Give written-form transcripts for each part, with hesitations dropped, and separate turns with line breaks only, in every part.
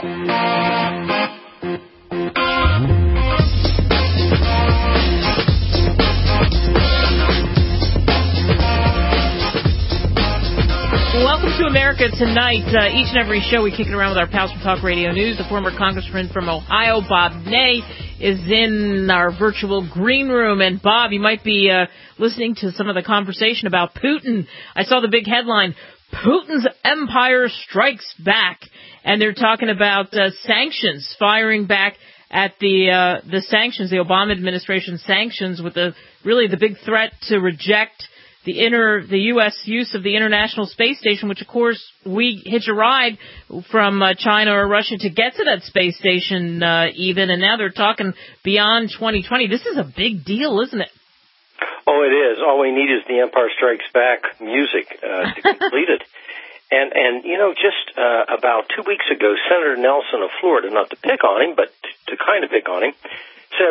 Welcome to America Tonight. Each and every show we kick it around with our pals from Talk Radio News. The former congressman from Ohio, Bob Ney, is in our virtual green room. And Bob, you might be listening to some of the conversation about Putin. I saw the big headline, Putin's empire strikes back. And they're talking about sanctions, firing back at the sanctions, the Obama administration sanctions, with the big threat to reject the U.S. use of the International Space Station, which, of course, we hitch a ride from China or Russia to get to that space station even, and now they're talking beyond 2020. This is a big deal, isn't it?
Oh, it is. All we need is the Empire Strikes Back music to complete it. And you know, just about 2 weeks ago, Senator Nelson of Florida, not to pick on him, but to kind of pick on him, said,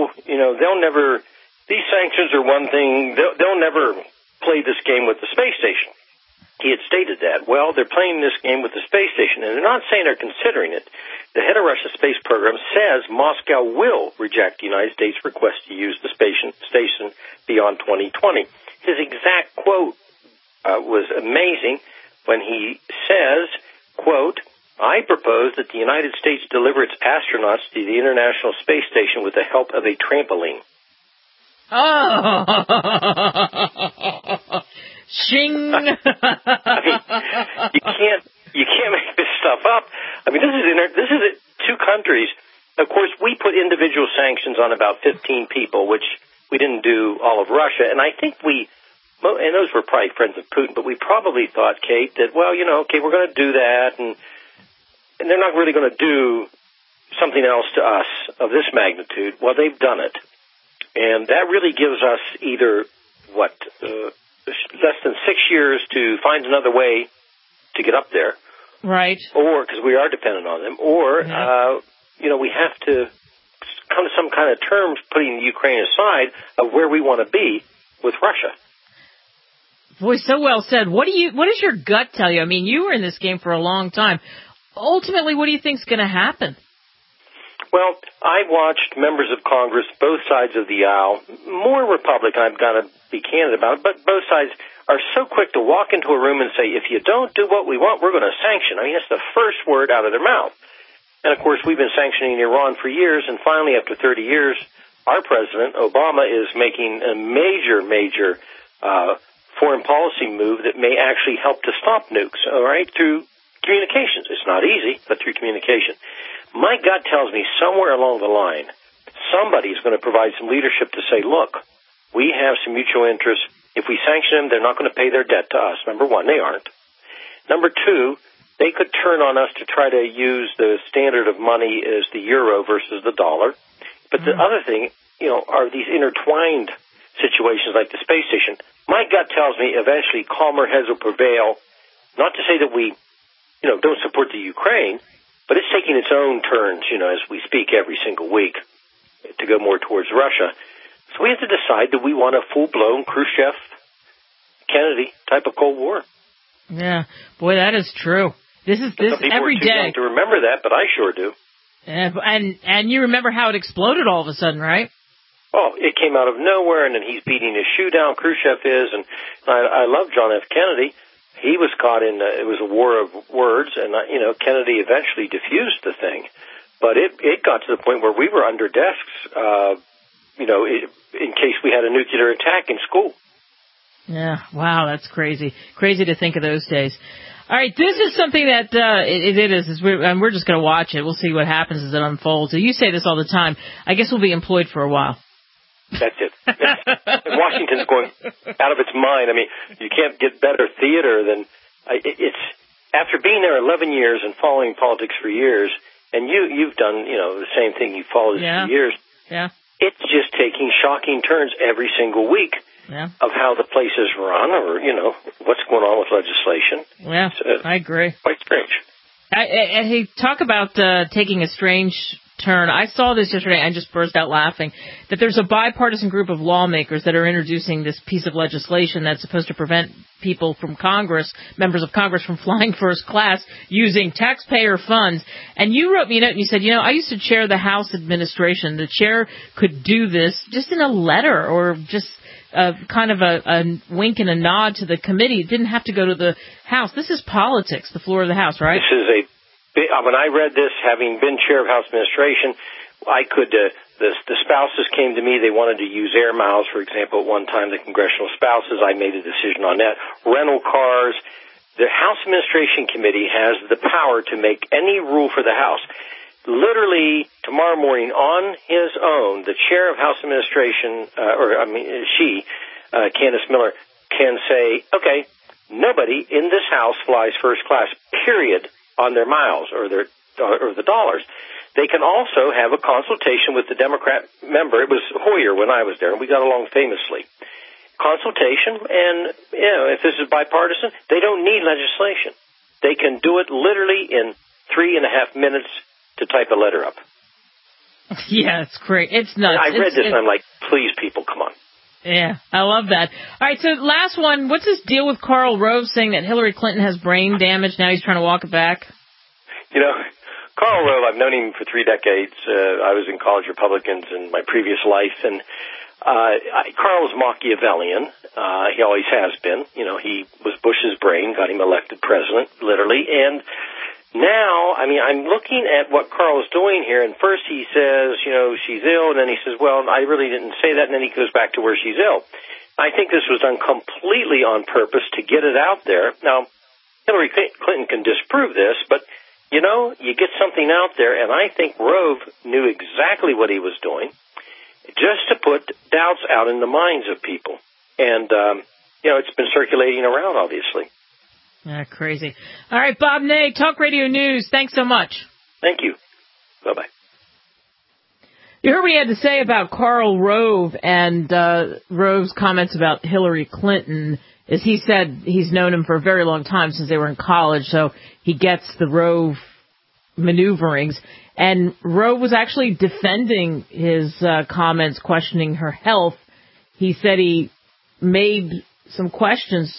these sanctions are one thing, they'll never play this game with the space station. He had stated that. Well, they're playing this game with the space station, and they're not saying they're considering it. The head of Russia's space program says Moscow will reject the United States' request to use the station beyond 2020. His exact quote was amazing when he says, quote, I propose that the United States deliver its astronauts to the International Space Station with the help of a trampoline.
Oh, shing!
I mean, you can't make this stuff up. I mean, this is two countries. Of course, we put individual sanctions on about 15 people, which we didn't do all of Russia. And I think and those were probably friends of Putin, but we probably thought, Kate, that, well, we're going to do that, and they're not really going to do something else to us of this magnitude. Well, they've done it. And that really gives us either, less than 6 years to find another way to get up there.
Right.
Or, because we are dependent on them, or, we have to come to some kind of terms, putting Ukraine aside, of where we want to be with Russia.
Boy, so well said. What does your gut tell you? I mean, you were in this game for a long time. Ultimately, what do you think is going to happen?
Well, I watched members of Congress, both sides of the aisle, more Republican, I've got to be candid about it, but both sides are so quick to walk into a room and say, if you don't do what we want, we're going to sanction. I mean, that's the first word out of their mouth. And, of course, we've been sanctioning Iran for years, and finally, after 30 years, our president, Obama, is making a major foreign policy move that may actually help to stop nukes, all right, through communications. It's not easy, but through communication. My gut tells me somewhere along the line, somebody's going to provide some leadership to say, look, we have some mutual interests. If we sanction them, they're not going to pay their debt to us. Number one, they aren't. Number two, they could turn on us to try to use the standard of money as the euro versus the dollar. But the other thing, are these intertwined situations like the space station. My gut tells me eventually calmer heads will prevail, not to say that we, don't support the Ukraine, but it's taking its own turns, as we speak every single week to go more towards Russia. So we have to decide, do we want a full-blown Khrushchev, Kennedy type of Cold War?
Yeah. Boy, that is true. This every day.
To remember that, but I sure do.
And you remember how it exploded all of a sudden, right?
Oh, it came out of nowhere, and then he's beating his shoe down, Khrushchev is, and I love John F. Kennedy. He was caught in, it was a war of words, and, Kennedy eventually diffused the thing. But it got to the point where we were under desks, in case we had a nuclear attack in school.
Yeah, wow, that's crazy. Crazy to think of those days. All right, this is something that we're just going to watch it. We'll see what happens as it unfolds. You say this all the time. I guess we'll be employed for a while.
That's it. Washington's going out of its mind. I mean, you can't get better theater than it's after being there 11 years and following politics for years, and you've done the same thing. You followed this for years.
Yeah.
It's just taking shocking turns every single week of how the place is run, or what's going on with legislation.
Yeah, I agree.
Quite strange.
Hey, talk about taking a strange turn. I saw this yesterday and just burst out laughing, that there's a bipartisan group of lawmakers that are introducing this piece of legislation that's supposed to prevent people from Congress, members of Congress, from flying first class using taxpayer funds. And you wrote me a note and you said, I used to chair the House administration. The chair could do this just in a letter or just kind of a wink and a nod to the committee. It didn't have to go to the House. This is politics, the floor of the House, right?
This is when I read this, having been chair of House administration, I could, the spouses came to me. They wanted to use air miles, for example, at one time, the congressional spouses. I made a decision on that. Rental cars. The House Administration Committee has the power to make any rule for the House. Literally, tomorrow morning, on his own, the chair of House Administration, Candace Miller, can say, okay, nobody in this House flies first class, period, on their miles or the dollars. They can also have a consultation with the Democrat member. It was Hoyer when I was there, and we got along famously. Consultation, and, if this is bipartisan, they don't need legislation. They can do it literally in 3.5 minutes to type a letter up.
Yeah, it's great. It's nuts.
I read this and I'm like, please, people, come on.
Yeah, I love that. All right, so last one. What's this deal with Karl Rove saying that Hillary Clinton has brain damage? Now he's trying to walk it back.
Karl Rove, I've known him for 3 decades. I was in college Republicans in my previous life, and Karl was Machiavellian. He always has been. He was Bush's brain, got him elected president, literally, and now, I'm looking at what Karl's doing here, and first he says, she's ill, and then he says, well, I really didn't say that, and then he goes back to where she's ill. I think this was done completely on purpose to get it out there. Now, Hillary Clinton can disprove this, but, you get something out there, and I think Rove knew exactly what he was doing, just to put doubts out in the minds of people. And, it's been circulating around, obviously.
Crazy. All right, Bob Ney, Talk Radio News. Thanks so much.
Thank you. Bye-bye.
You heard what he had to say about Karl Rove and Rove's comments about Hillary Clinton. As he said, he's known him for a very long time, since they were in college, so he gets the Rove maneuverings. And Rove was actually defending his comments, questioning her health. He said he made some questions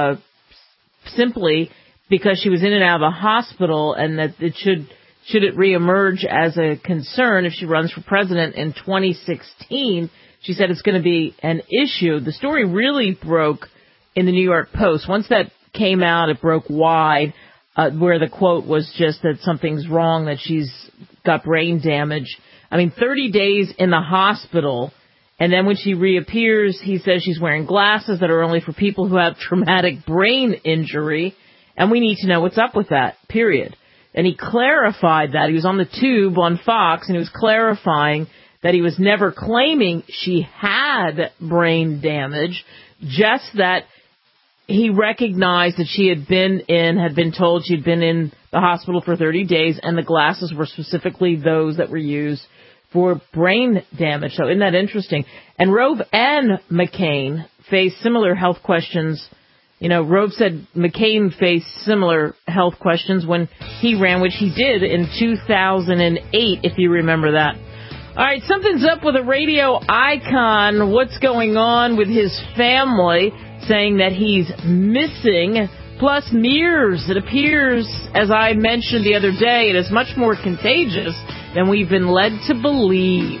simply because she was in and out of the hospital, and that it should it reemerge as a concern if she runs for president in 2016. She said it's going to be an issue. The story really broke in the New York Post. Once that came out, it broke wide, where the quote was just that something's wrong, that she's got brain damage. 30 days in the hospital. And then when she reappears, he says she's wearing glasses that are only for people who have traumatic brain injury. And we need to know what's up with that, period. And he clarified that. He was on the tube on Fox, and he was clarifying that he was never claiming she had brain damage, just that he recognized that she had been told she'd been in the hospital for 30 days, and the glasses were specifically those that were used for brain damage. So isn't that interesting? And Rove and McCain faced similar health questions. Rove said McCain faced similar health questions when he ran, which he did in 2008, if you remember that. All right, something's up with a radio icon. What's going on with his family? Saying that he's missing. Plus Mears. It appears, as I mentioned the other day, it is much more contagious than we've been led to believe.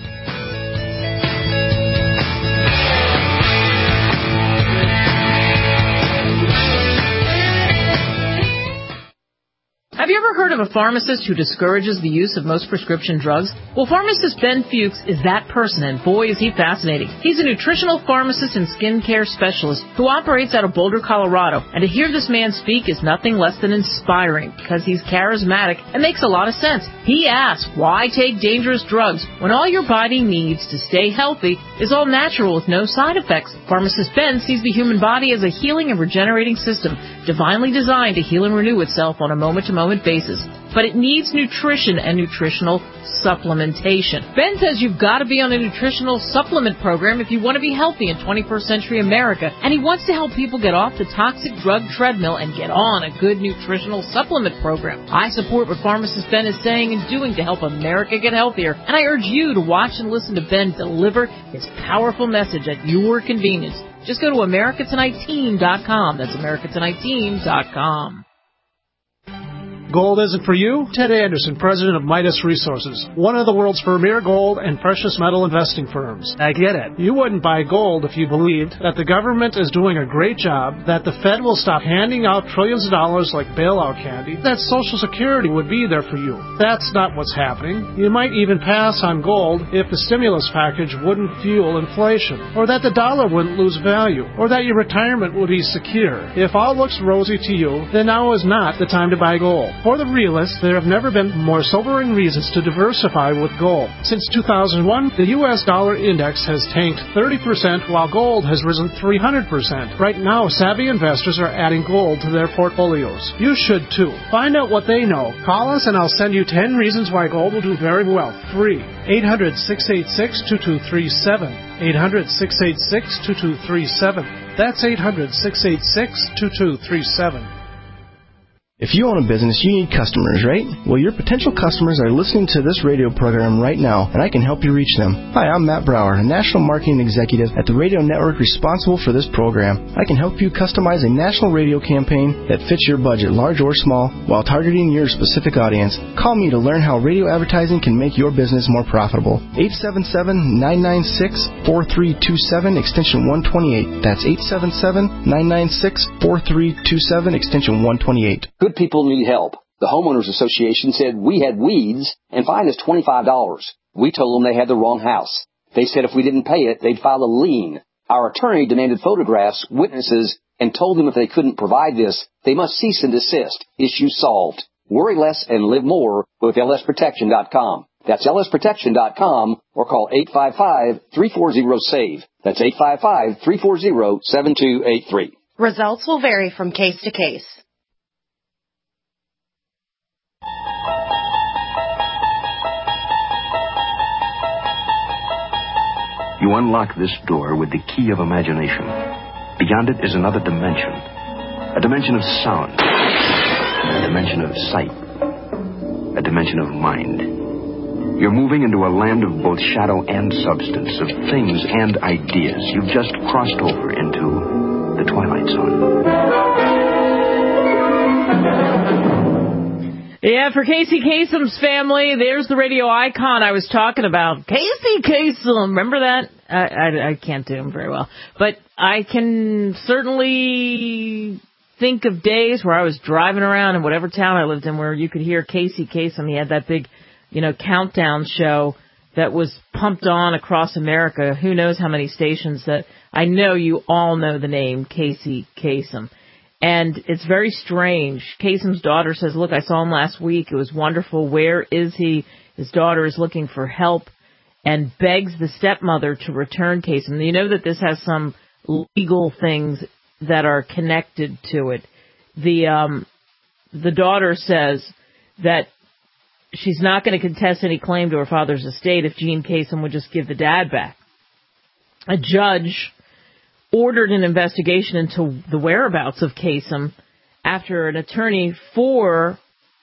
Have you ever heard of a pharmacist who discourages the use of most prescription drugs? Well, pharmacist Ben Fuchs is that person, and boy, is he fascinating. He's a nutritional pharmacist and skincare specialist who operates out of Boulder, Colorado. And to hear this man speak is nothing less than inspiring, because he's charismatic and makes a lot of sense. He asks, why take dangerous drugs when all your body needs to stay healthy is all natural with no side effects? Pharmacist Ben sees the human body as a healing and regenerating system, divinely designed to heal and renew itself on a moment-to-moment basis. But it needs nutrition and nutritional supplementation. Ben says you've got to be on a nutritional supplement program if you want to be healthy in 21st century America, and he wants to help people get off the toxic drug treadmill and get on a good nutritional supplement program. I support what pharmacist Ben is saying and doing to help America get healthier, and I urge you to watch and listen to Ben deliver his powerful message at your convenience. Just go to AmericaTonightTeam.com. That's AmericaTonightTeam.com.
Gold isn't for you? Ted Anderson, president of Midas Resources, one of the world's premier gold and precious metal investing firms. I get it. You wouldn't buy gold if you believed that the government is doing a great job, that the Fed will stop handing out trillions of dollars like bailout candy, that Social Security would be there for you. That's not what's happening. You might even pass on gold if the stimulus package wouldn't fuel inflation, or that the dollar wouldn't lose value, or that your retirement would be secure. If all looks rosy to you, then now is not the time to buy gold. For the realists, there have never been more sobering reasons to diversify with gold. Since 2001, the U.S. dollar index has tanked 30%, while gold has risen 300%. Right now, savvy investors are adding gold to their portfolios. You should too. Find out what they know. Call us and I'll send you 10 reasons why gold will do very well. Free. 800-686-2237. 800-686-2237. That's 800-686-2237.
If you own a business, you need customers, right? Well, your potential customers are listening to this radio program right now, and I can help you reach them. Hi, I'm Matt Brower, a national marketing executive at the radio network responsible for this program. I can help you customize a national radio campaign that fits your budget, large or small, while targeting your specific audience. Call me to learn how radio advertising can make your business more profitable. 877-996-4327, extension 128. That's 877-996-4327, extension 128.
Good people need help. The Homeowners Association said we had weeds and fined us $25. We told them they had the wrong house. They said if we didn't pay it, they'd file a lien. Our attorney demanded photographs, witnesses, and told them if they couldn't provide this, they must cease and desist. Issue solved. Worry less and live more with lsprotection.com. That's lsprotection.com or call 855-340-SAVE. That's 855-340-7283.
Results will vary from case to case.
You unlock this door with the key of imagination. Beyond it is another dimension. A dimension of sound. A dimension of sight. A dimension of mind. You're moving into a land of both shadow and substance, of things and ideas. You've just crossed over into the Twilight Zone.
Yeah, for Casey Kasem's family, there's the radio icon I was talking about. Casey Kasem, remember that? I can't do him very well. But I can certainly think of days where I was driving around in whatever town I lived in where you could hear Casey Kasem. He had that big, countdown show that was pumped on across America. Who knows how many stations that I know you all know the name Casey Kasem. And it's very strange. Kasem's daughter says, look, I saw him last week. It was wonderful. Where is he? His daughter is looking for help and begs the stepmother to return Kasem. You know that this has some legal things that are connected to it. The daughter says that she's not going to contest any claim to her father's estate if Gene Kasem would just give the dad back. A judge ordered an investigation into the whereabouts of Kasem after an attorney for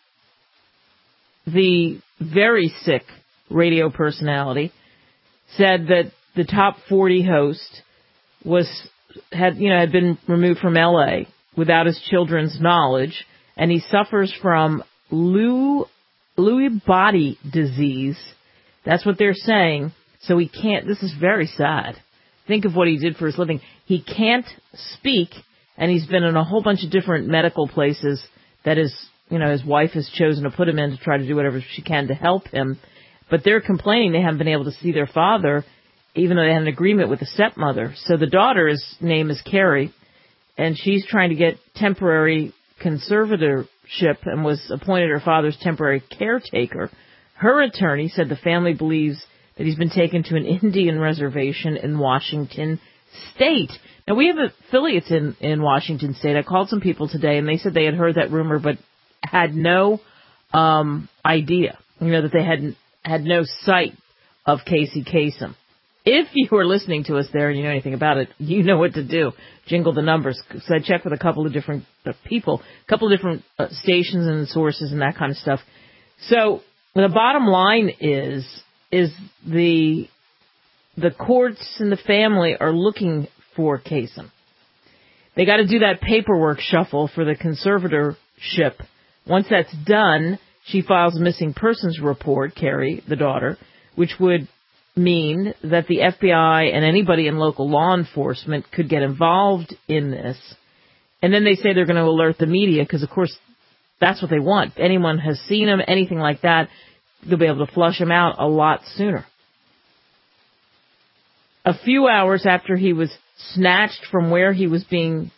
the very sick radio personality said that the top 40 host had been removed from L.A. without his children's knowledge, and he suffers from Lewy body disease. That's what they're saying. So he can't. This is very sad. Think of what he did for his living. He can't speak, and he's been in a whole bunch of different medical places that his wife has chosen to put him in to try to do whatever she can to help him. But they're complaining they haven't been able to see their father, even though they had an agreement with the stepmother. So the daughter's name is Carrie, and she's trying to get temporary conservatorship and was appointed her father's temporary caretaker. Her attorney said the family believes that he's been taken to an Indian reservation in Washington State. Now, we have affiliates in Washington State. I called some people today, and they said they had heard that rumor but had no idea, that they had no sight of Casey Kasem. If you are listening to us there and you know anything about it, you know what to do. Jingle the numbers. So I checked with a couple of different people, a couple of different stations and sources and that kind of stuff. So the bottom line is the courts and the family are looking for Kasem. They got to do that paperwork shuffle for the conservatorship. Once that's done, she files a missing persons report, Carrie, the daughter, which would mean that the FBI and anybody in local law enforcement could get involved in this. And then they say they're going to alert the media because, of course, that's what they want. If anyone has seen him, anything like that, they'll be able to flush him out a lot sooner. A few hours after he was snatched from where he was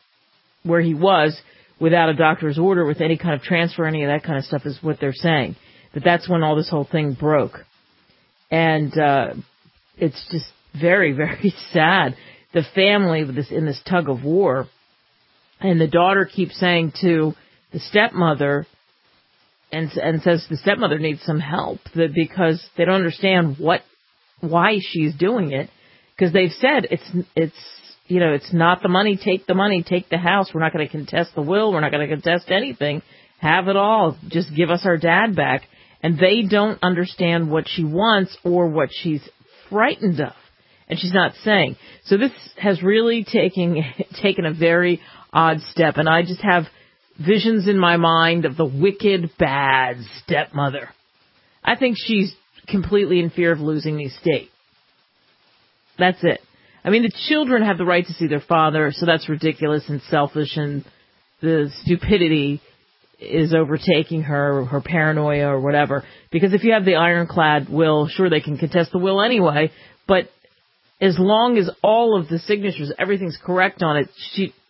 without a doctor's order, with any kind of transfer, any of that kind of stuff is what they're saying. That's when all this whole thing broke. And it's just very, very sad. The family in this tug of war, and the daughter keeps saying to the stepmother, and says the stepmother needs some help, because they don't understand why she's doing it, because they've said it's not the money, take the house. We're not going to contest the will. We're not going to contest anything. Have it all. Just give us our dad back. And they don't understand what she wants or what she's frightened of. And she's not saying. So this has really taken a very odd step. And I just have visions in my mind of the wicked, bad stepmother. I think she's completely in fear of losing the estate. That's it. I mean, the children have the right to see their father, so that's ridiculous and selfish, and the stupidity is overtaking her paranoia or whatever. Because if you have the ironclad will, sure, they can contest the will anyway, but as long as all of the signatures, everything's correct on it,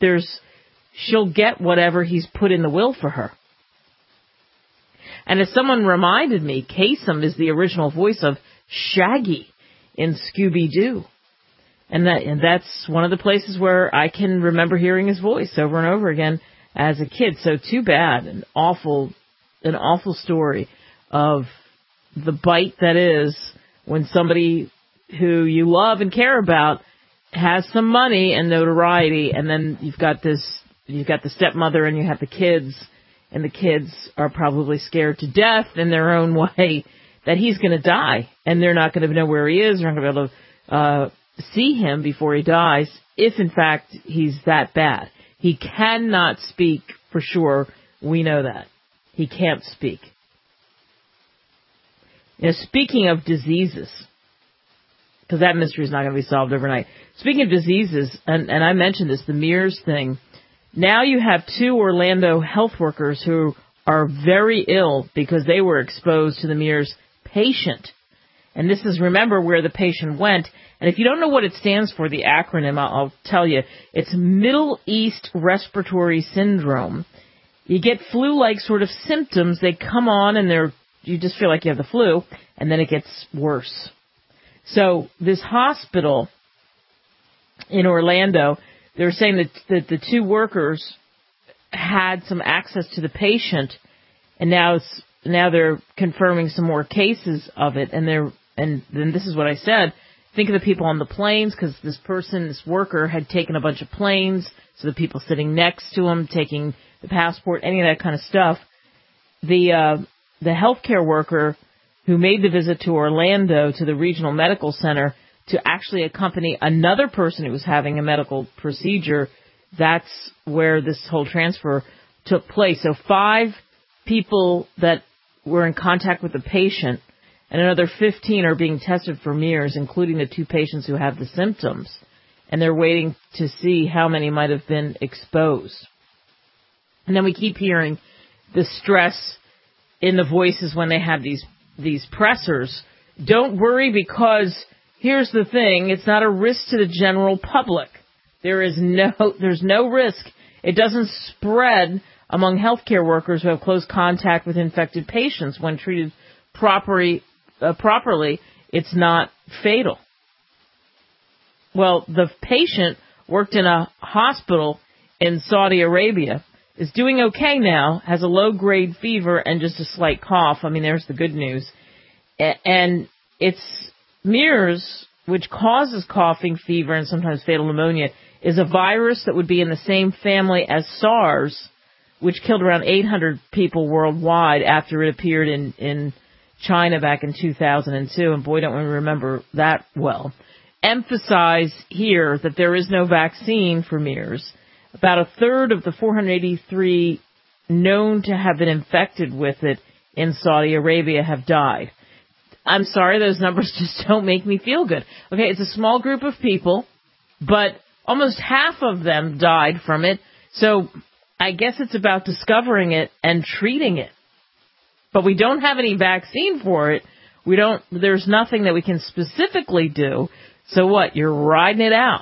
she'll get whatever he's put in the will for her. And as someone reminded me, Kasem is the original voice of Shaggy in Scooby-Doo. And that's one of the places where I can remember hearing his voice over and over again as a kid. So too bad. An awful story of the bite that is when somebody who you love and care about has some money and notoriety, and then you've got the stepmother and you have the kids, and the kids are probably scared to death in their own way that he's going to die, and they're not going to know where he is. They're not going to be able to see him before he dies, if in fact he's that bad. He cannot speak for sure. We know that. He can't speak. Speaking of diseases, because that mystery is not going to be solved overnight. Speaking of diseases, and I mentioned this, the MERS thing, now you have 2 Orlando health workers who are very ill because they were exposed to the MERS patient. And this is, remember, where the patient went. And if you don't know what it stands for, the acronym, I'll tell you. It's Middle East Respiratory Syndrome. You get flu-like sort of symptoms. They come on and you just feel like you have the flu, and then it gets worse. So this hospital in Orlando, they're saying that the 2 workers had some access to the patient, and now they're confirming some more cases of it. And then this is what I said. Think of the people on the planes, because this worker had taken a bunch of planes, so the people sitting next to him, taking the passport, any of that kind of stuff. The healthcare worker who made the visit to Orlando to the regional medical center to actually accompany another person who was having a medical procedure, that's where this whole transfer took place. So 5 people that were in contact with the patient, and another 15 are being tested for MERS, including the 2 patients who have the symptoms. And they're waiting to see how many might have been exposed. And then we keep hearing the stress in the voices when they have these pressers. Don't worry, because here's the thing, it's not a risk to the general public. There's no risk. It doesn't spread among healthcare workers who have close contact with infected patients. When treated properly, it's not fatal. Well, the patient worked in a hospital in Saudi Arabia. is doing okay now, has a low-grade fever and just a slight cough. I mean, there's the good news. And it's MERS, which causes coughing, fever, and sometimes fatal pneumonia, is a virus that would be in the same family as SARS, which killed around 800 people worldwide after it appeared in China back in 2002. And boy, don't we remember that well. Emphasize here that there is no vaccine for MERS. About a third of the 483 known to have been infected with it in Saudi Arabia have died. I'm sorry, those numbers just don't make me feel good. Okay, it's a small group of people, but almost half of them died from it. So I guess it's about discovering it and treating it. But we don't have any vaccine for it. There's nothing that we can specifically do. So what? You're riding it out.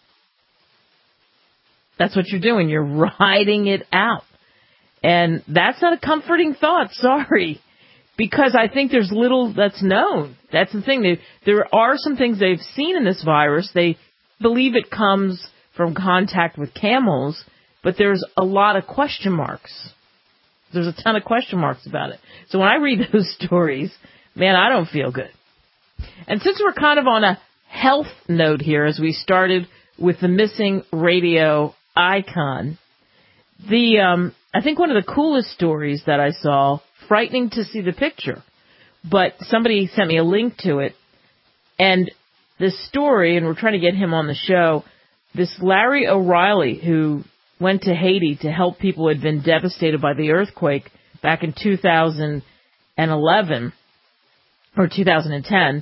That's what you're doing. You're riding it out. And that's not a comforting thought, sorry. Because I think there's little that's known. That's the thing. There are some things they've seen in this virus. They believe it comes from contact with camels, but there's a lot of question marks. There's a ton of question marks about it. So when I read those stories, man, I don't feel good. And since we're kind of on a health note here, as we started with the missing radio icon, I think one of the coolest stories that I saw, frightening to see the picture, but somebody sent me a link to it, and this story, and we're trying to get him on the show, this Larry O'Reilly, who went to Haiti to help people who had been devastated by the earthquake back in 2011, or 2010,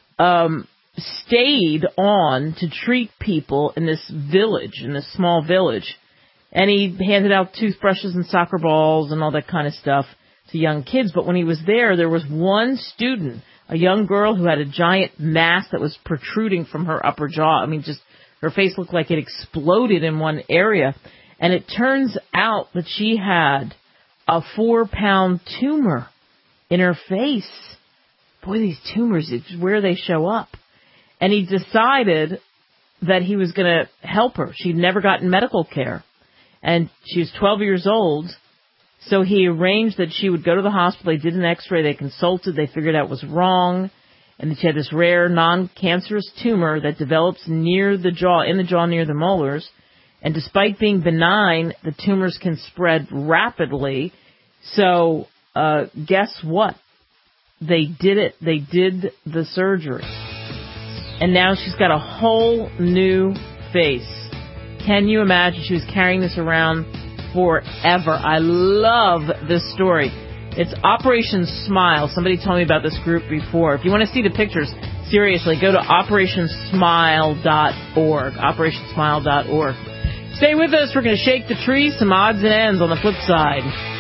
stayed on to treat people in this village, in this small village. And he handed out toothbrushes and soccer balls and all that kind of stuff to young kids. But when he was there was one student, a young girl who had a giant mass that was protruding from her upper jaw. I mean, just her face looked like it exploded in one area. And it turns out that she had a 4-pound tumor in her face. Boy, these tumors, it's where they show up. And he decided that he was going to help her. She'd never gotten medical care. And she was 12 years old, so he arranged that she would go to the hospital. They did an x-ray, they consulted, they figured out it was wrong, and that she had this rare non-cancerous tumor that develops near the jaw, in the jaw near the molars. And despite being benign, the tumors can spread rapidly. So guess what? They did it. They did the surgery. And now she's got a whole new face. Can you imagine? She was carrying this around forever. I love this story. It's Operation Smile. Somebody told me about this group before. If you want to see the pictures, seriously, go to operationsmile.org. Operationsmile.org. Stay with us. We're going to shake the tree. Some odds and ends on the flip side.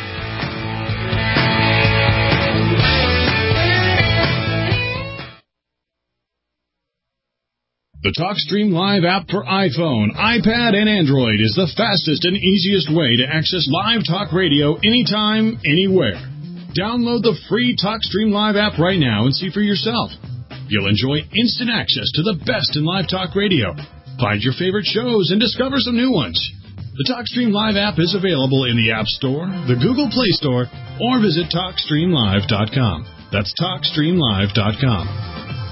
The TalkStream Live app for iPhone, iPad, and Android is the fastest and easiest way to access live talk radio anytime, anywhere. Download the free TalkStream Live app right now and see for yourself. You'll enjoy instant access to the best in live talk radio. Find your favorite shows and discover some new ones. The TalkStream Live app is available in the App Store, the Google Play Store, or visit TalkStreamLive.com. That's TalkStreamLive.com.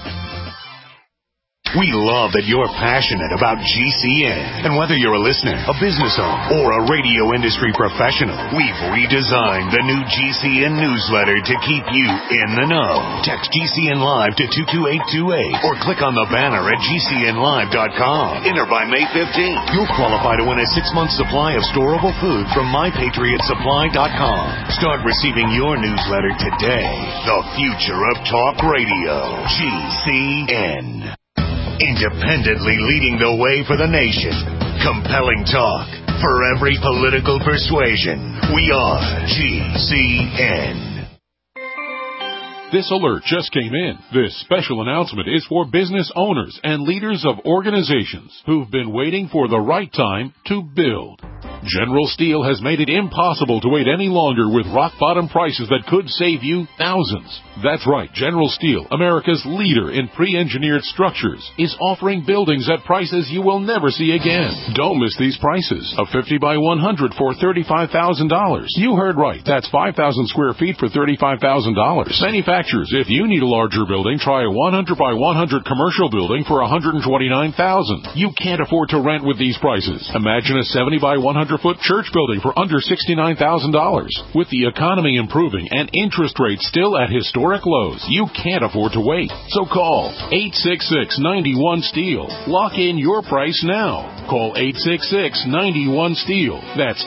We love that you're passionate about GCN. And whether you're a listener, a business owner, or a radio industry professional, we've redesigned the new GCN newsletter to keep you in the know. Text GCN Live to 22828 or click on the banner at GCNLive.com. Enter by May 15th. You'll qualify to win a 6-month supply of storable food from MyPatriotSupply.com. Start receiving your newsletter today. The future of talk radio. GCN. Independently leading the way for the nation. Compelling talk for every political persuasion. We are GCN.
This alert just came in. This special announcement is for business owners and leaders of organizations who've been waiting for the right time to build. General Steel has made it impossible to wait any longer with rock-bottom prices that could save you thousands. That's right, General Steel, America's leader in pre-engineered structures, is offering buildings at prices you will never see again. Don't miss these prices. A 50 by 100 for $35,000. You heard right. That's 5,000 square feet for $35,000. Manufacturers, if you need a larger building, try a 100 by 100 commercial building for $129,000. You can't afford to rent with these prices. Imagine a 70 by 100-foot church building for under $69,000. With the economy improving and interest rates still at historic lows, you can't afford to wait. So call 866-91-STEEL. Lock in your price now. Call 866-91-STEEL. That's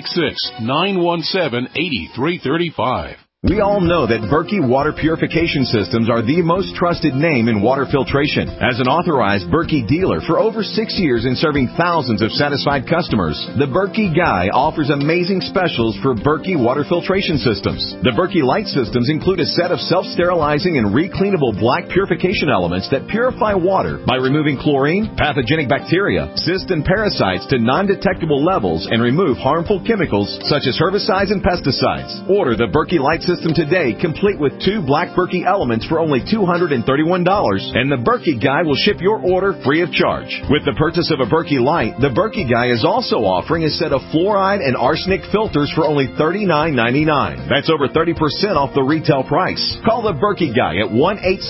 866-917-8335.
We all know that Berkey Water Purification Systems are the most trusted name in water filtration. As an authorized Berkey dealer for over 6 years and serving thousands of satisfied customers, the Berkey Guy offers amazing specials for Berkey Water Filtration Systems. The Berkey Light Systems include a set of self-sterilizing and recleanable black purification elements that purify water by removing chlorine, pathogenic bacteria, cysts, and parasites to non-detectable levels and remove harmful chemicals such as herbicides and pesticides. Order the Berkey Light System today, complete with 2 black Berkey elements for only $231, and the Berkey Guy will ship your order free of charge. With the purchase of a Berkey Light, the Berkey Guy is also offering a set of fluoride and arsenic filters for only $39.99. That's over 30% off the retail price. Call the Berkey Guy at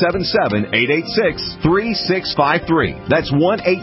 1-877-886-3653. That's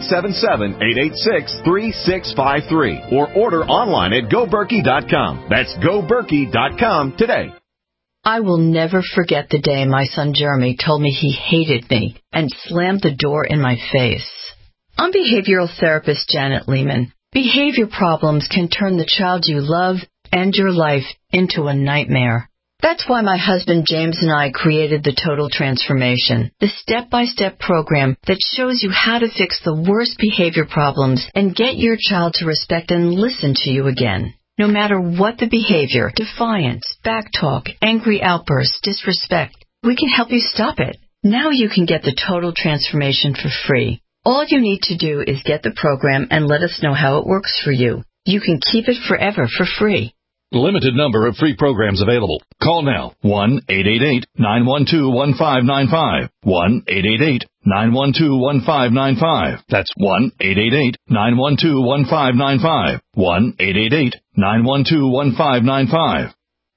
1-877-886-3653. Or order online at GoBerkey.com. That's GoBerkey.com today.
I will never forget the day my son Jeremy told me he hated me and slammed the door in my face. I'm behavioral therapist Janet Lehman. Behavior problems can turn the child you love and your life into a nightmare. That's why my husband James and I created the Total Transformation, the step-by-step program that shows you how to fix the worst behavior problems and get your child to respect and listen to you again. No matter what the behavior, defiance, backtalk, angry outbursts, disrespect, we can help you stop it. Now you can get the Total Transformation for free. All you need to do is get the program and let us know how it works for you. You can keep it forever for free.
Limited number of free programs available. Call now. 1-888-912-1595. 1-888-912-1595. That's 1-888-912-1595. 1-888-912-1595.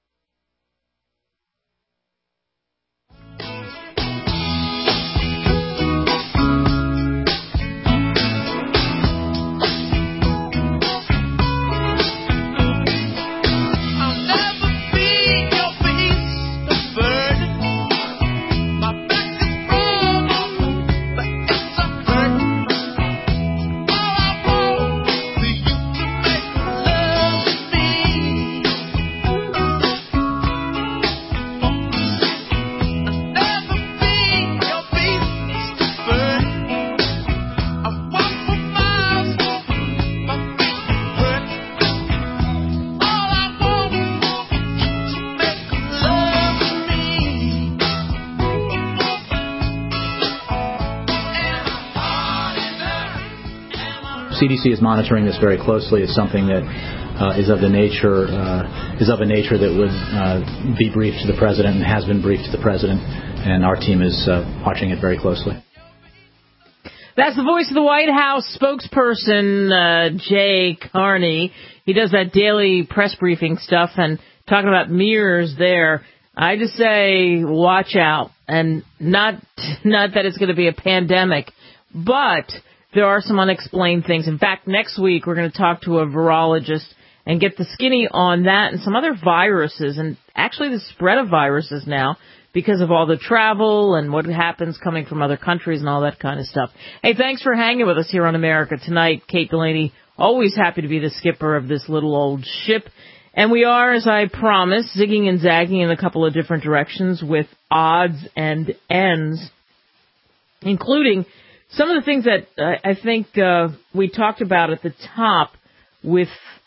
CDC is monitoring this very closely. It's something that is of a nature that would be briefed to the president and has been briefed to the president, and our team is watching it very closely.
That's the voice of the White House spokesperson, Jay Carney. He does that daily press briefing stuff and talking about mirrors there. I just say watch out, and not that it's going to be a pandemic, but there are some unexplained things. In fact, next week we're going to talk to a virologist and get the skinny on that and some other viruses, and actually the spread of viruses now because of all the travel and what happens coming from other countries and all that kind of stuff. Hey, thanks for hanging with us here on America Tonight. Kate Delaney, always happy to be the skipper of this little old ship. And we are, as I promised, zigging and zagging in a couple of different directions with odds and ends, including some of the things that I think we talked about at the top with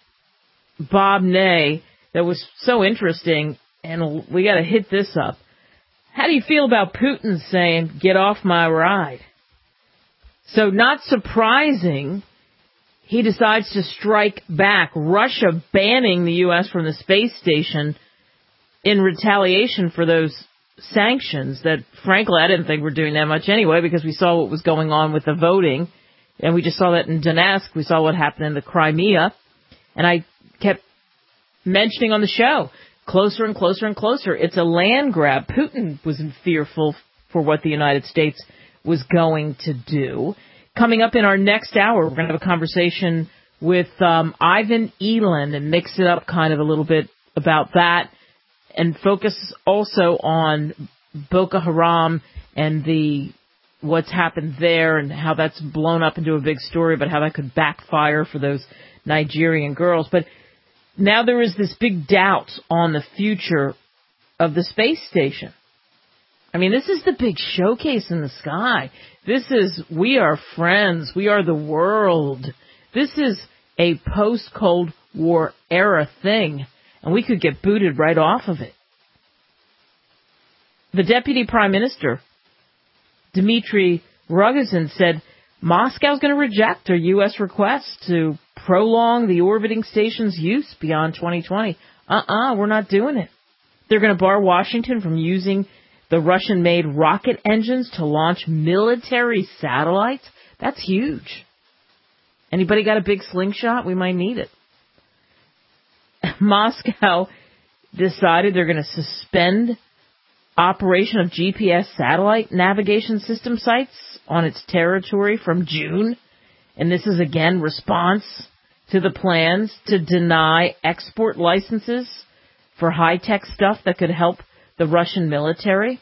Bob Ney that was so interesting, and we got to hit this up. How do you feel about Putin saying, "Get off my ride"? So not surprising, he decides to strike back. Russia banning the U.S. from the space station in retaliation for those sanctions that, frankly, I didn't think were doing that much anyway, because we saw what was going on with the voting, and we just saw that in Donetsk. We saw what happened in the Crimea, and I kept mentioning on the show, closer and closer and closer. It's a land grab. Putin was fearful for what the United States was going to do. Coming up in our next hour, we're going to have a conversation with Ivan Eland and mix it up kind of a little bit about that, and focus also on Boko Haram and what's happened there and how that's blown up into a big story, but how that could backfire for those Nigerian girls. But now there is this big doubt on the future of the space station. I mean, this is the big showcase in the sky. This is, we are friends. We are the world. This is a post-Cold War era thing, and we could get booted right off of it. The Deputy Prime Minister, Dmitry Rogozin, said Moscow's going to reject a U.S. request to prolong the orbiting station's use beyond 2020. We're not doing it. They're going to bar Washington from using the Russian-made rocket engines to launch military satellites. That's huge. Anybody got a big slingshot? We might need it. Moscow decided they're going to suspend operation of GPS satellite navigation system sites on its territory from June. And this is, again, response to the plans to deny export licenses for high-tech stuff that could help the Russian military.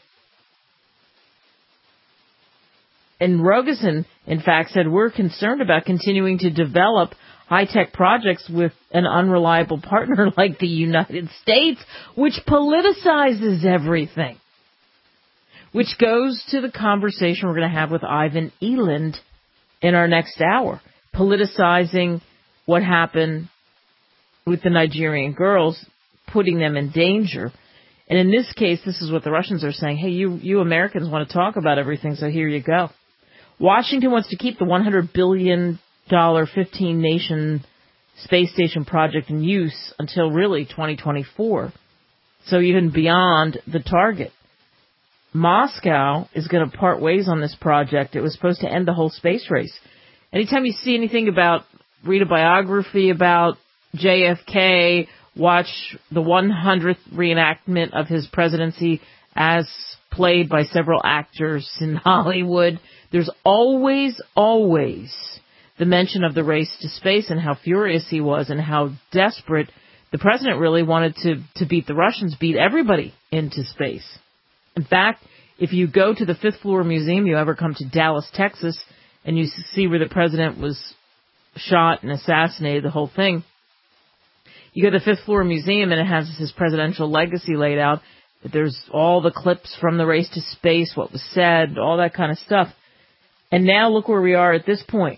And Rogozin, in fact, said, we're concerned about continuing to develop high-tech projects with an unreliable partner like the United States, which politicizes everything. Which goes to the conversation we're going to have with Ivan Eland in our next hour, politicizing what happened with the Nigerian girls, putting them in danger. And in this case, this is what the Russians are saying. Hey, you Americans want to talk about everything, so here you go. Washington wants to keep the $100 billion 15-nation space station project in use until really 2024, so even beyond the target. Moscow is going to part ways on this project. It was supposed to end the whole space race. Anytime you see anything about, read a biography about JFK, watch the 100th reenactment of his presidency as played by several actors in Hollywood, there's always the mention of the race to space and how furious he was and how desperate the president really wanted to beat the Russians, beat everybody into space. In fact, if you go to the Fifth Floor Museum, you ever come to Dallas, Texas, and you see where the president was shot and assassinated, the whole thing, you go to the Fifth Floor Museum and it has his presidential legacy laid out. There's all the clips from the race to space, what was said, all that kind of stuff. And now look where we are at this point.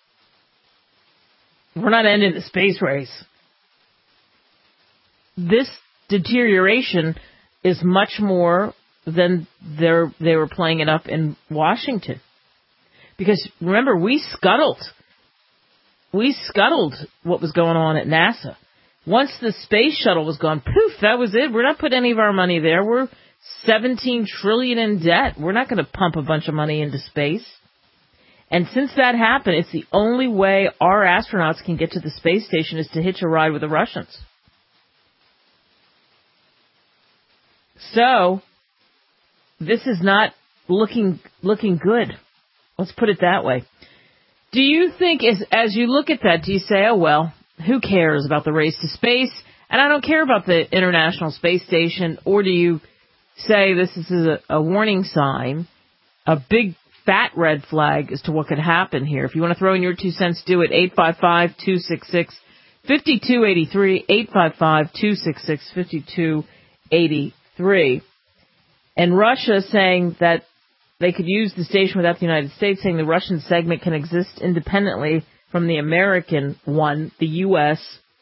We're not ending the space race. This deterioration is much more than they were playing it up in Washington. Because remember, we scuttled what was going on at NASA. Once the space shuttle was gone, poof, that was it. We're not putting any of our money there. We're $17 trillion in debt. We're not going to pump a bunch of money into space. And since that happened, it's the only way our astronauts can get to the space station is to hitch a ride with the Russians. So, this is not looking good. Let's put it that way. Do you think, as you look at that, do you say, oh, well, who cares about the race to space? And I don't care about the International Space Station. Or do you say this is a warning sign, a big fat red flag as to what could happen here? If you want to throw in your 2 cents, do it. 855-266-5283. 855-266-5283. And Russia saying that they could use the station without the United States, saying the Russian segment can exist independently from the American one. The U.S.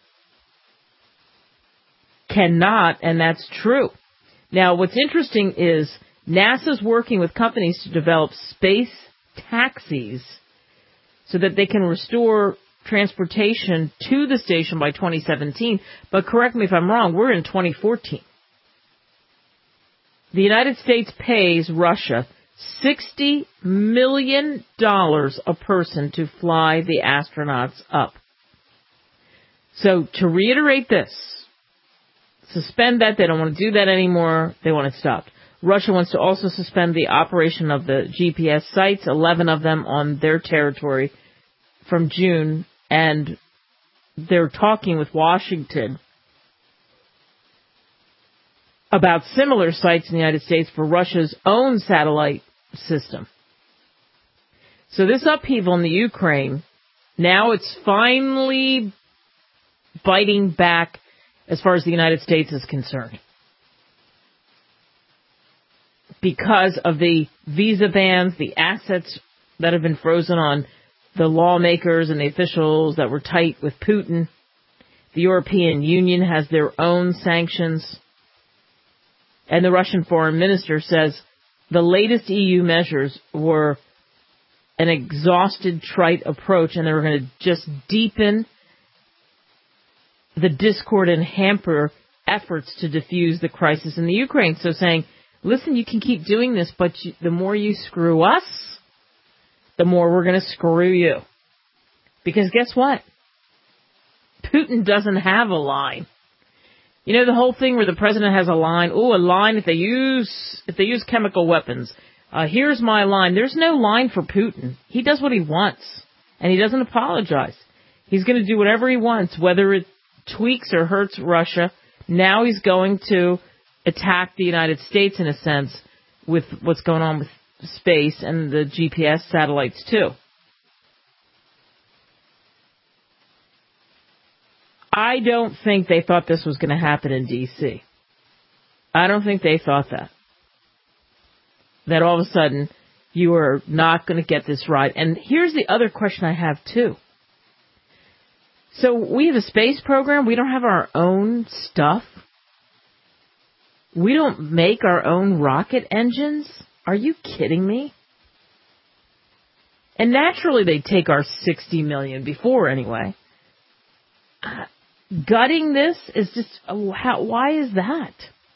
cannot, and that's true. Now, what's interesting is NASA's working with companies to develop space taxis so that they can restore transportation to the station by 2017. But correct me if I'm wrong, we're in 2014. The United States pays Russia $60 million a person to fly the astronauts up. So to reiterate this, suspend that. They don't want to do that anymore. They want it stopped. Russia wants to also suspend the operation of the GPS sites, 11 of them on their territory from June, and they're talking with Washington about similar sites in the United States for Russia's own satellite system. So this upheaval in the Ukraine, now it's finally biting back as far as the United States is concerned, because of the visa bans, the assets that have been frozen on the lawmakers and the officials that were tight with Putin. The European Union has their own sanctions. And the Russian foreign minister says the latest EU measures were an exhausted, trite approach, and they were going to just deepen the discord and hamper efforts to defuse the crisis in the Ukraine. So saying, listen, you can keep doing this, but the more you screw us, the more we're going to screw you. Because guess what? Putin doesn't have a line. You know the whole thing where the president has a line? Oh, a line if they use chemical weapons. Here's my line. There's no line for Putin. He does what he wants, and he doesn't apologize. He's going to do whatever he wants, whether it tweaks or hurts Russia. Now he's going to attack the United States, in a sense, with what's going on with space and the GPS satellites, too. I don't think they thought this was going to happen in D.C. I don't think they thought that. That all of a sudden you are not going to get this right. And here's the other question I have, too. So we have a space program. We don't have our own stuff. We don't make our own rocket engines. Are you kidding me? And naturally they take our $60 million before anyway. Gutting this is just, why is that?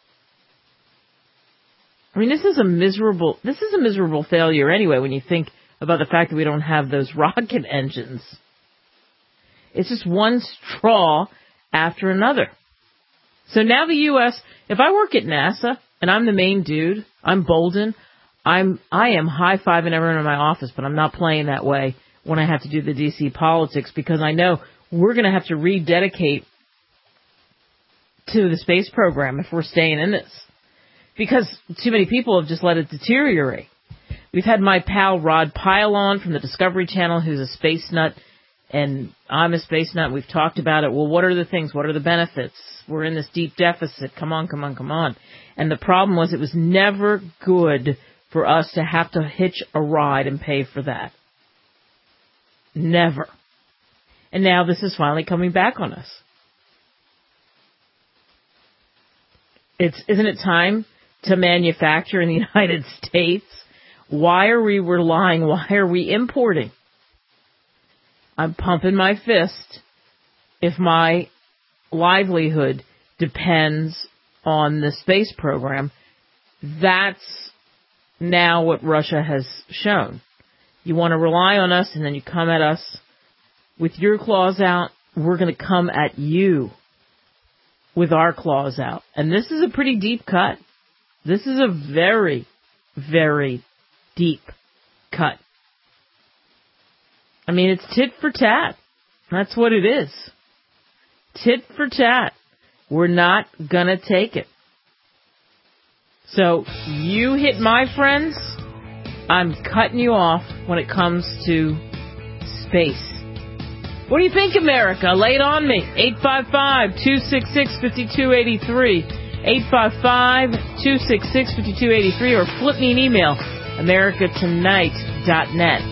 I mean, this is a miserable failure anyway when you think about the fact that we don't have those rocket engines. It's just one straw after another. So now the U.S., if I work at NASA and I'm the main dude, I'm Bolden, I am high-fiving everyone in my office, but I'm not playing that way when I have to do the D.C. politics, because I know we're going to have to rededicate to the space program if we're staying in this, because too many people have just let it deteriorate. We've had my pal Rod Pilon from the Discovery Channel, who's a space nut, and I'm a space nut. We've talked about it. Well, what are the things? What are the benefits? We're in this deep deficit. Come on. And the problem was it was never good for us to have to hitch a ride and pay for that. Never. And now this is finally coming back on us. Isn't it time to manufacture in the United States? Why are we relying? Why are we importing? I'm pumping my fist if my livelihood depends on the space program. That's now what Russia has shown. You want to rely on us, and then you come at us with your claws out. We're going to come at you with our claws out. And this is a pretty deep cut. This is a very, very deep cut. I mean, it's tit for tat. That's what it is. Tit for tat. We're not going to take it. So, you hit my friends, I'm cutting you off when it comes to space. What do you think, America? Lay it on me. 855-266-5283. 855-266-5283, or flip me an email, americatonight.net.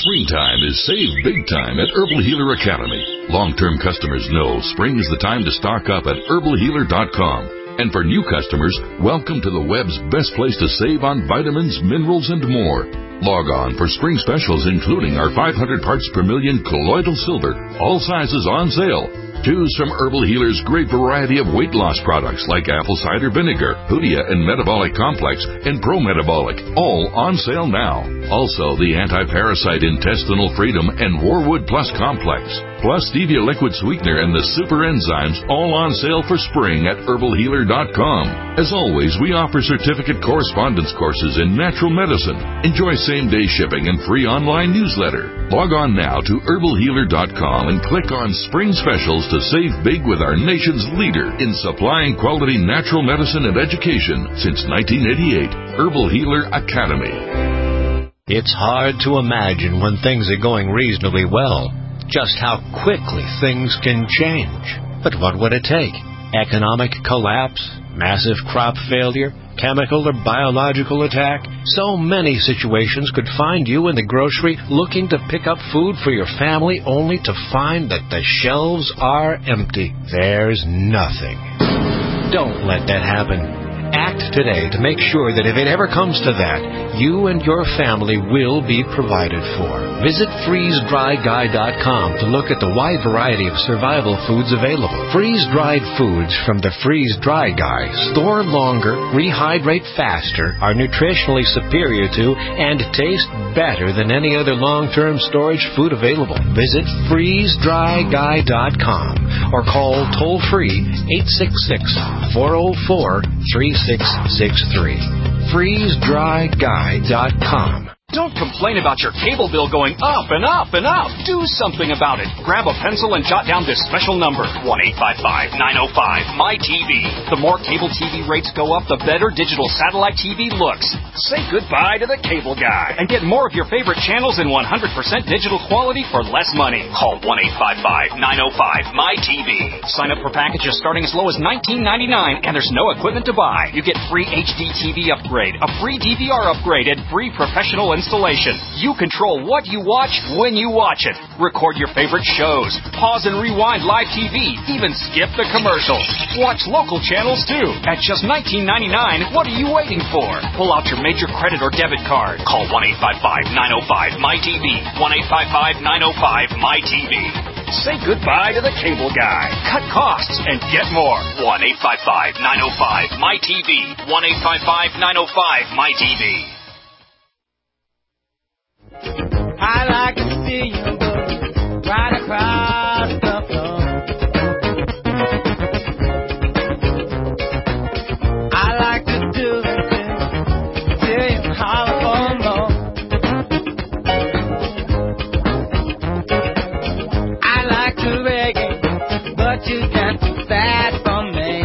Springtime is save big time at Herbal Healer Academy. Long-term customers know spring is the time to stock up at herbalhealer.com. And for new customers, welcome to the web's best place to save on vitamins, minerals, and more. Log on for spring specials including our 500 parts per million colloidal silver, all sizes on sale. Choose from Herbal Healer's great variety of weight loss products like apple cider vinegar, Hoodia and Metabolic Complex, and Pro Metabolic, all on sale now. Also, the Anti-Parasite Intestinal Freedom and Warwood Plus Complex, plus Stevia Liquid Sweetener and the Super Enzymes, all on sale for spring at herbalhealer.com. As always, we offer certificate correspondence courses in natural medicine. Enjoy same-day shipping and free online newsletter. Log on now to herbalhealer.com and click on Spring Specials to save big with our nation's leader in supplying quality natural medicine and education since 1988, Herbal Healer Academy.
It's hard to imagine when things are going reasonably well, just how quickly things can change. But what would it take? Economic collapse? Massive crop failure? Chemical or biological attack? So many situations could find you in the grocery looking to pick up food for your family only to find that the shelves are empty. There's nothing. Don't let that happen. Act today to make sure that if it ever comes to that, you and your family will be provided for. Visit freezedryguy.com to look at the wide variety of survival foods available. Freeze-dried foods from the Freeze Dry Guy store longer, rehydrate faster, are nutritionally superior to, and taste better than any other long-term storage food available. Visit freezedryguy.com or call toll-free 866-404-3663. freezedryguy.com.
Don't complain about your cable bill going up and up and up. Do something about it. Grab a pencil and jot down this special number, 1-855-905-MY-TV. The more cable TV rates go up, the better digital satellite TV looks. Say goodbye to the cable guy and get more of your favorite channels in 100% digital quality for less money. Call 1-855-905-MY-TV. Sign up for packages starting as low as $19.99, and there's no equipment to buy. You get free HD TV upgrade, a free DVR upgrade, and free professional installation. You control what you watch when you watch it. Record your favorite shows. Pause and rewind live TV. Even skip the commercials. Watch local channels too. At just $19.99, what are you waiting for? Pull out your major credit or debit card. Call 1-855-905-MY-TV. 1-855-905-MY-TV. Say goodbye to the cable guy. Cut costs and get more. 1-855-905-MY-TV. 1-855-905-MY-TV.
I like to see you move right across the floor. I like to do it till you holler for more. I like to reggae, but you got too fast for me.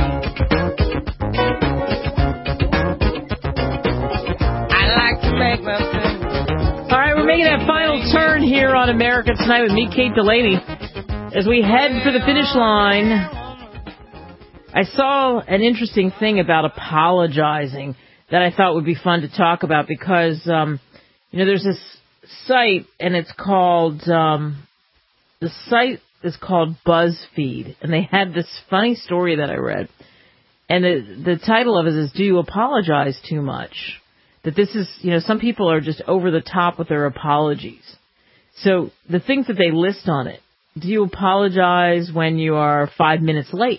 I like to make myself.
Making that final turn here on America Tonight with me, Kate Delaney. As we head for the finish line, I saw an interesting thing about apologizing that I thought would be fun to talk about because, there's this site and it's called, the site is called BuzzFeed, and they had this funny story that I read. And the title of it is, Do You Apologize Too Much? That this is, some people are just over the top with their apologies. So the things that they list on it, do you apologize when you are 5 minutes late?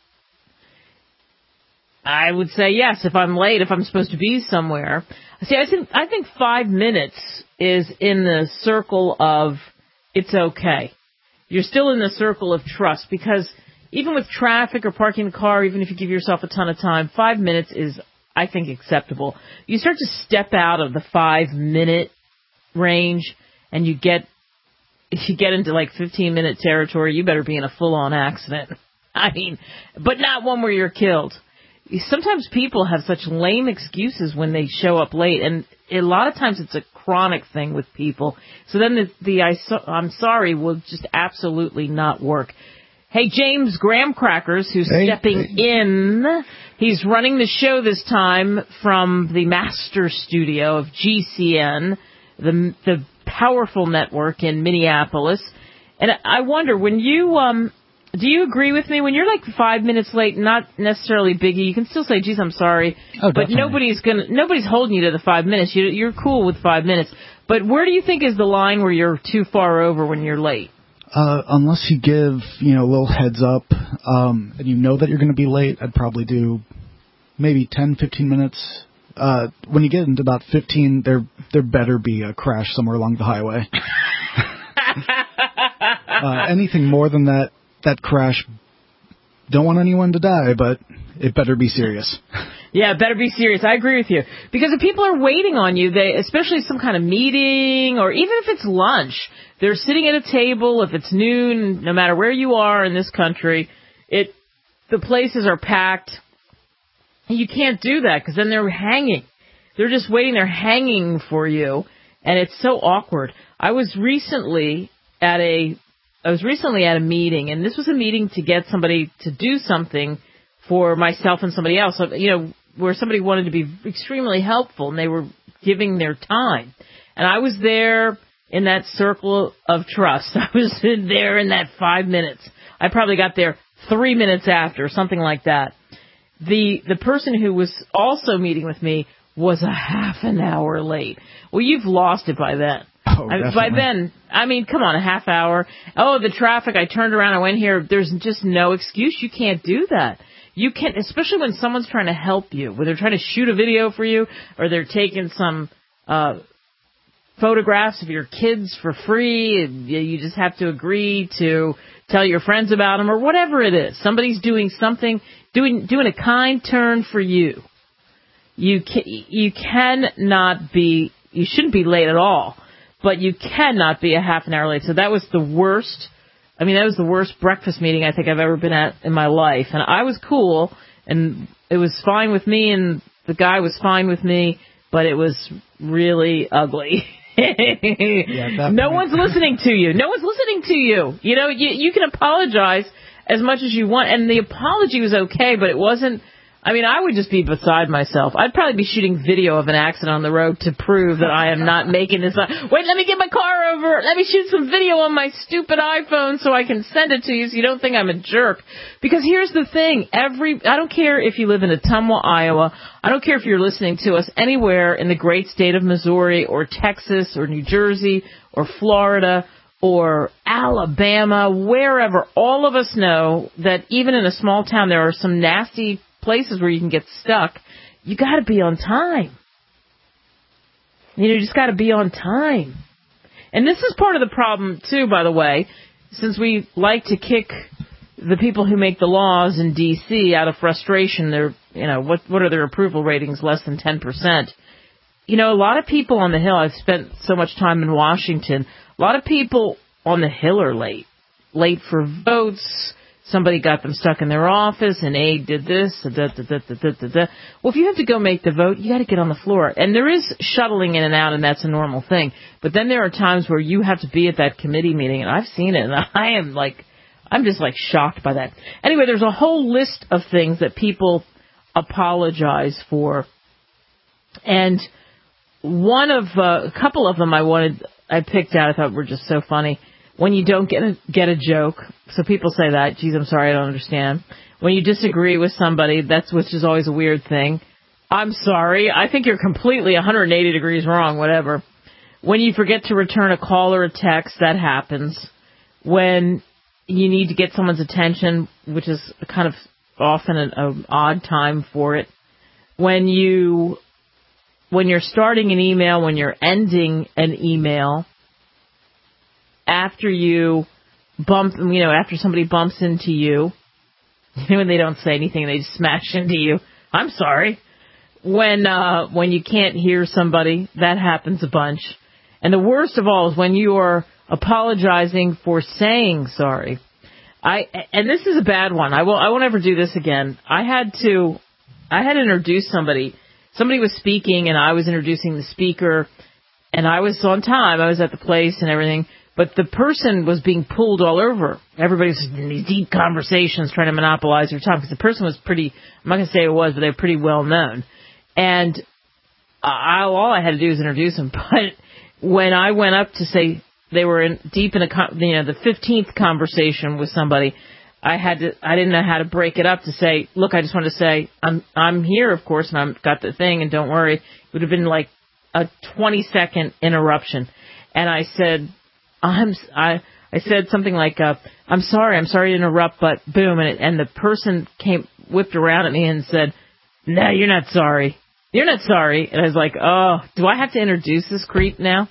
I would say yes, if I'm late, if I'm supposed to be somewhere. See, I think 5 minutes is in the circle of it's okay. You're still in the circle of trust because even with traffic or parking the car, even if you give yourself a ton of time, 5 minutes is, I think, acceptable. You start to step out of the 5 minute range and you get into like 15-minute territory, you better be in a full-on accident. But not one where you're killed. Sometimes people have such lame excuses when they show up late, and a lot of times it's a chronic thing with people. So then I'm sorry will just absolutely not work. Hey, James Graham Crackers, who's stepping in. He's running the show this time from the master studio of GCN, the powerful network in Minneapolis. And I wonder, when you, do you agree with me? When you're like 5 minutes late, not necessarily biggie, you can still say, geez, I'm sorry. But nobody's holding you to the 5 minutes. You're cool with 5 minutes. But where do you think is the line where you're too far over when you're late?
Unless you give, a little heads up, and you know that you're going to be late, I'd probably do maybe 10, 15 minutes. When you get into about 15, there better be a crash somewhere along the highway. Anything more than that crash, don't want anyone to die, but it better be serious.
Yeah, it better be serious. I agree with you. Because if people are waiting on you, especially some kind of meeting, or even if it's lunch, they're sitting at a table, if it's noon, no matter where you are in this country, the places are packed. You can't do that, because then they're hanging. They're just waiting. They're hanging for you, and it's so awkward. I was recently at a meeting, and this was a meeting to get somebody to do something for myself and somebody else, where somebody wanted to be extremely helpful, and they were giving their time. And I was there in that circle of trust. I was there in that 5 minutes. I probably got there 3 minutes after, something like that. The person who was also meeting with me was a half an hour late. Well, you've lost it by then.
Oh,
by then, come on, a half hour. Oh, the traffic, I turned around, I went here. There's just no excuse. You can't do that. You can't, especially when someone's trying to help you, when they're trying to shoot a video for you, or they're taking some photographs of your kids for free, and you just have to agree to tell your friends about them, or whatever it is. Somebody's doing something, doing a kind turn for you. You shouldn't be late at all. But you cannot be a half an hour late. So that was the worst. That was the worst breakfast meeting I think I've ever been at in my life. And I was cool, and it was fine with me, and the guy was fine with me, but it was really ugly. No one's listening to you. No one's listening to you. You can apologize as much as you want, and the apology was okay, but it wasn't. I would just be beside myself. I'd probably be shooting video of an accident on the road to prove that I am not making this up. Wait, let me get my car over. Let me shoot some video on my stupid iPhone so I can send it to you so you don't think I'm a jerk. Because here's the thing. I don't care if you live in Ottumwa, Iowa. I don't care if you're listening to us anywhere in the great state of Missouri or Texas or New Jersey or Florida or Alabama, wherever. All of us know that even in a small town there are some nasty places where you can get stuck. You got to be on time. You just got to be on time. And this is part of the problem too, by the way, since we like to kick the people who make the laws in D.C. out of frustration. They're, what are their approval ratings? Less than 10%. A lot of people on the Hill. I've spent so much time in Washington. A lot of people on the Hill are late for votes. Somebody got them stuck in their office, and aide did this. Well, if you have to go make the vote, you got to get on the floor. And there is shuttling in and out, and that's a normal thing. But then there are times where you have to be at that committee meeting, and I've seen it, and I'm just shocked by that. Anyway, there's a whole list of things that people apologize for, and a couple of them I picked out. I thought were just so funny. When you don't get a joke, so people say that, geez, I'm sorry, I don't understand. When you disagree with somebody, which is always a weird thing. I'm sorry, I think you're completely 180 degrees wrong, whatever. When you forget to return a call or a text, that happens. When you need to get someone's attention, which is kind of often an odd time for it. When you're starting an email, when you're ending an email, after you after somebody bumps into you, when they don't say anything, they just smash into you. I'm sorry. When you can't hear somebody, that happens a bunch. And the worst of all is when you are apologizing for saying sorry. And this is a bad one. I won't ever do this again. I had to introduce somebody. Somebody was speaking, and I was introducing the speaker, and I was on time. I was at the place and everything. But the person was being pulled all over. Everybody's in these deep conversations trying to monopolize their time because the person was pretty, I'm not going to say it was, but they were pretty well known. And all I had to do was introduce him. But when I went up to say they were deep in the 15th conversation with somebody, I didn't know how to break it up to say, look, I just want to say I'm here, of course, and I've got the thing, and don't worry. It would have been like a 20-second interruption, and I said, I said something like, I'm sorry to interrupt, but boom, and the person whipped around at me and said, no, you're not sorry. You're not sorry. And I was like, oh, do I have to introduce this creep now?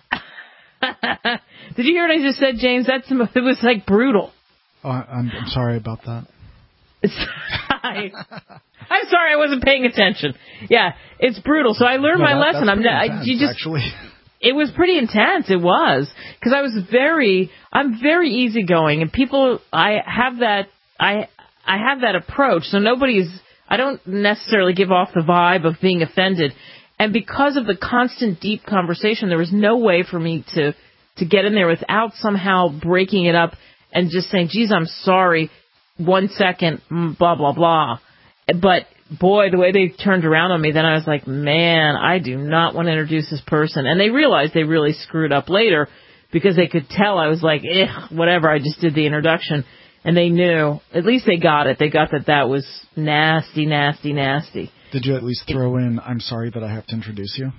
Did you hear what I just said, James? It was like brutal.
Oh, I'm sorry about that.
I'm sorry, I wasn't paying attention. Yeah, it's brutal. So I learned my lesson.
Actually.
It was pretty intense. It was, because I'm very easygoing, and people, I have that approach. So I don't necessarily give off the vibe of being offended. And because of the constant deep conversation, there was no way for me to get in there without somehow breaking it up and just saying, geez, I'm sorry, 1 second, blah, blah, blah. But, boy, the way they turned around on me, then I was like, man, I do not want to introduce this person. And they realized they really screwed up later because they could tell I was like, whatever, I just did the introduction. And they knew, at least they got it. They got that was nasty, nasty, nasty.
Did you at least throw in, I'm sorry that I have to introduce you?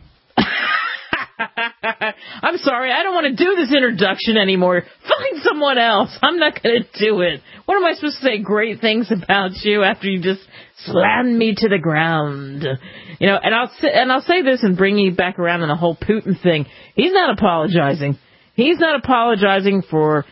I'm sorry, I don't want to do this introduction anymore. Find someone else. I'm not going to do it. What am I supposed to say great things about you after you just slammed me to the ground? You know, and I'll say this and bring you back around on the whole Putin thing. He's not apologizing. He's not apologizing for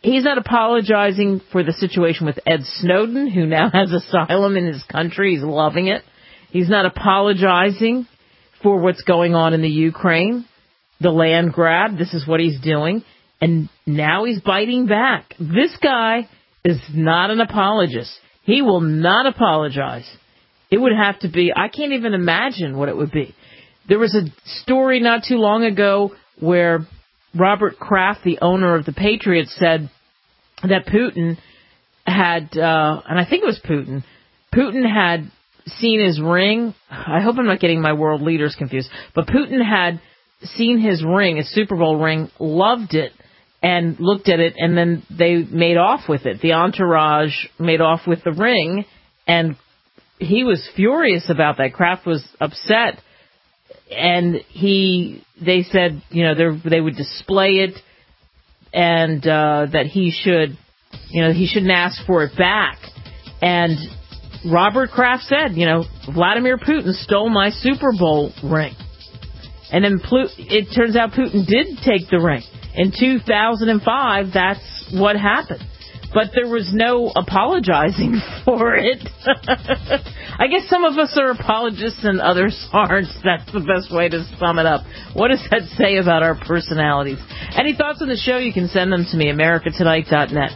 the situation with Ed Snowden, who now has asylum in his country. He's loving it. He's not apologizing for what's going on in the Ukraine, the land grab. This is what he's doing. And now he's biting back. This guy is not an apologist. He will not apologize. It would have to be, I can't even imagine what it would be. There was a story not too long ago where Robert Kraft, the owner of the Patriots, said that Putin had, and I think it was Putin had seen his ring. I hope I'm not getting my world leaders confused, but Putin had seen his ring, his Super Bowl ring, loved it, and looked at it, and then they made off with it. The entourage made off with the ring, and he was furious about that. Kraft was upset, and they said, you know, they would display it, and that he shouldn't ask for it back. And Robert Kraft said, you know, Vladimir Putin stole my Super Bowl ring. And then it turns out Putin did take the ring. In 2005, that's what happened. But there was no apologizing for it. I guess some of us are apologists and others aren't. That's the best way to sum it up. What does that say about our personalities? Any thoughts on the show? You can send them to me, americatonight.net.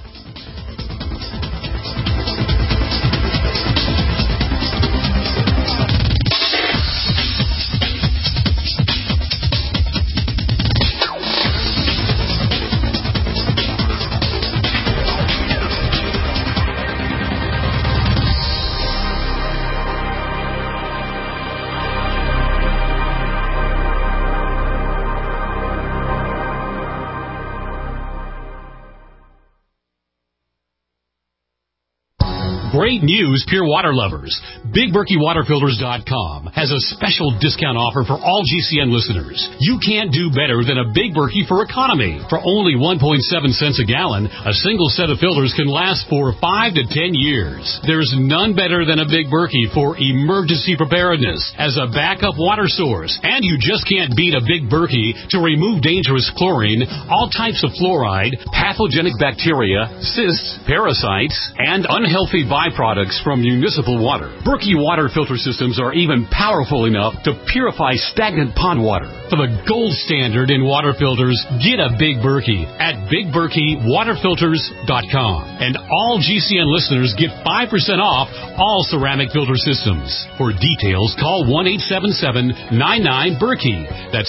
Great news, Pure Water lovers. BigBerkeyWaterFilters.com has a special discount offer for all GCN listeners. You can't do better than a Big Berkey for economy. For only 1.7 cents a gallon, a single set of filters can last for 5 to 10 years. There's none better than a Big Berkey for emergency preparedness as a backup water source. And you just can't beat a Big Berkey to remove dangerous chlorine, all types of fluoride, pathogenic bacteria, cysts, parasites, and unhealthy byproducts from municipal water. Berkey water filter systems are even powerful enough to purify stagnant pond water. For the gold standard in water filters, get a Big Berkey at BigBerkeyWaterFilters.com. And all GCN listeners get 5% off all ceramic filter systems. For details, call 1-877-99-BERKEY. That's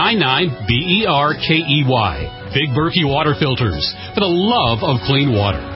877-99-BERKEY. Big Berkey Water Filters, for the love of clean water.